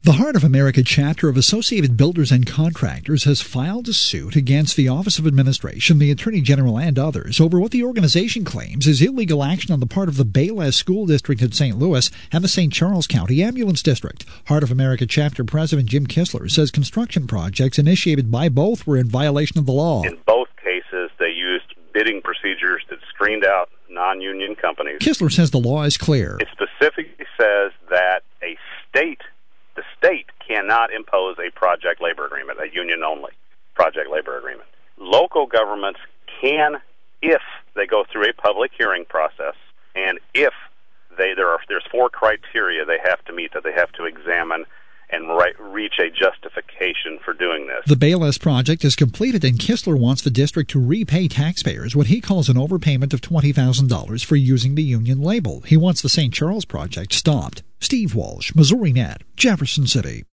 The Heart of America chapter of Associated Builders and Contractors has filed a suit against the Office of Administration, the Attorney General, and others over what the organization claims is illegal action on the part of the Bayless School District in St. Louis and the St. Charles County Ambulance District. Heart of America chapter President Jim Kistler says construction projects initiated by both were in violation of the law. In both cases, they used bidding procedures that screened out non-union companies. Kistler says the law is clear. It specifically says that the state cannot impose a project labor agreement, a union-only project labor agreement. Local governments can, if they go through a public hearing process, and if there's 4 criteria they have to meet, that they have to examine and reach a justification for doing this. The Bayless project is completed, and Kistler wants the district to repay taxpayers what he calls an overpayment of $20,000 for using the union label. He wants the St. Charles project stopped. Steve Walsh, Missouri Net, Jefferson City.